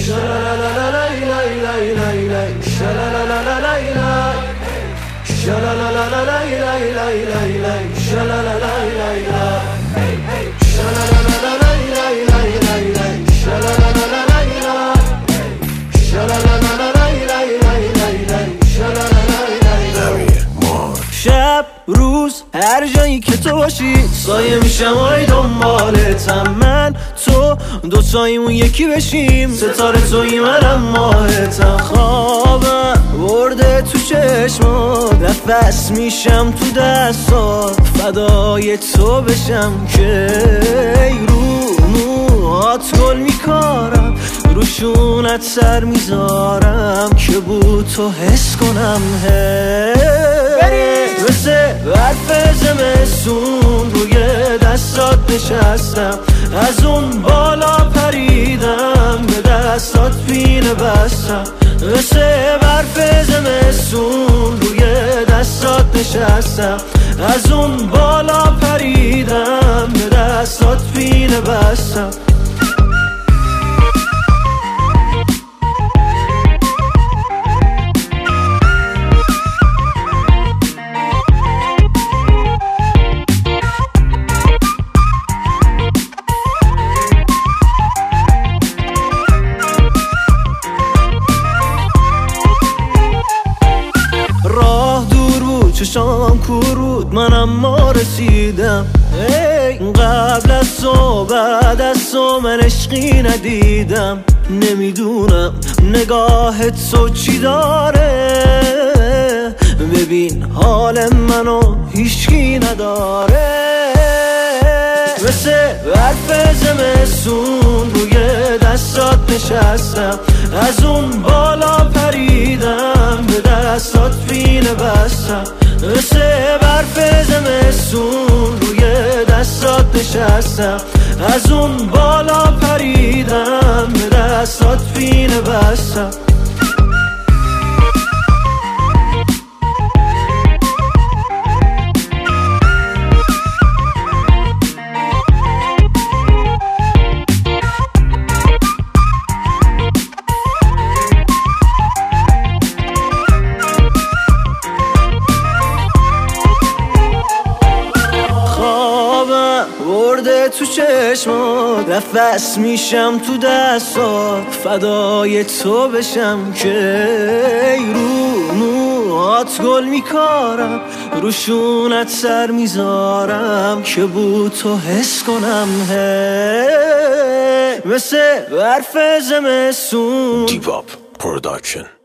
شب روز هر جایی که تو باشی سایه میشم آی دنبالتم، من تو دوتاییمون یکی بشیم، ستاره تویی منم ماهتم. خوابم برده تو چشمات، نفس میشم تو دستات، فدای تو بشم که رو موهات گل میکارم، روشونت سر میذارم که بود تو حس کنم. مثل برف زمستون روی دستات نشستم، از اون بالا پریدم به دستات پینه بستم. مثل برف زمستون روی دستات نشستم، از اون بالا پریدم به دستات پینه بستم. چشام کور بود من اما رسیدم، قبل از تو بعد از تو من عشقی ندیدم. نمیدونم نگاه تو چی داره، ببین حال منو هیچکی نداره. مثل برف زمستون روی دستات نشستم، از اون بالا پریدم به دستات پینه بستم. مثل برف زمستون روی دستات نشستم، از اون بالا پریدم به دستات پینه بستم. برده تو چشمات، نفس میشم تو دستات، فدای تو بشم که رو موهات گل میکارم، روشونت سر میذارم که بود تو حس کنم. مثل برف زمستون. دیپ آپ پروداکشن.